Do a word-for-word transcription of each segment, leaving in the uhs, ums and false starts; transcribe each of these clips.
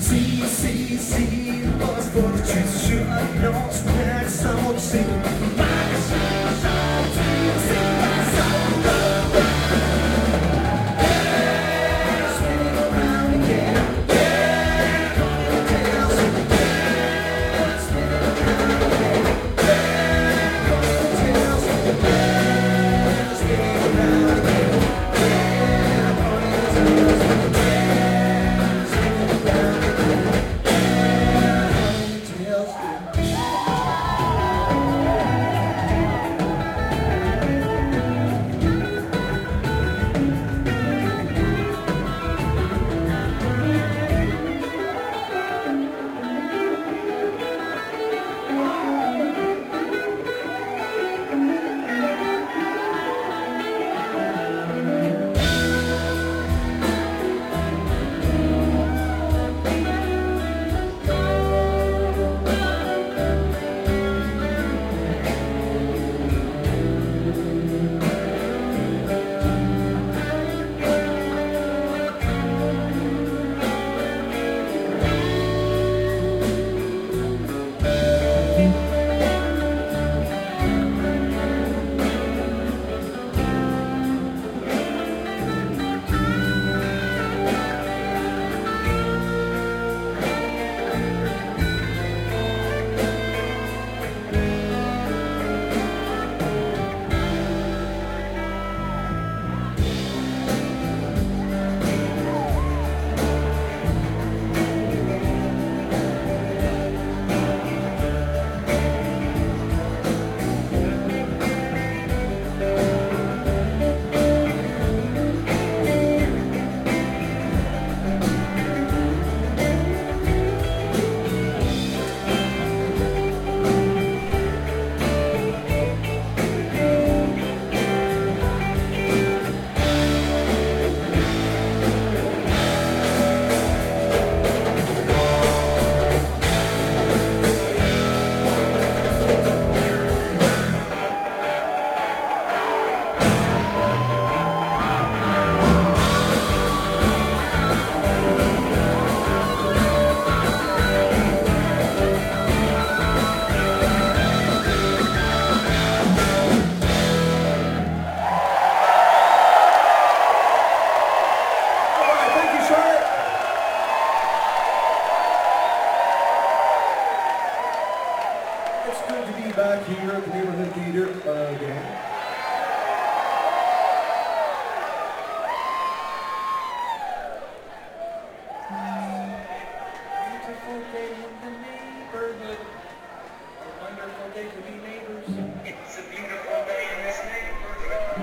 See, see, see, the buzz for the truth. Sure, I know it's bad, someone see. My soul, soul, see, see, my soul, love. Yeah, spinning around again. Yeah, ponytails. Yeah, spinning around again. Yeah, ponytails. Yeah, spinning around again. Yeah, ponytails. Yeah, spinning around again. It's good to be back here at the Neighborhood Theater uh, again. Beautiful day in the neighborhood. A wonderful day to be neighbors. It's a beautiful day in this neighborhood.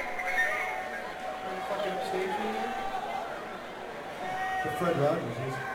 Are you fucking stage me? The Fred Rogers is.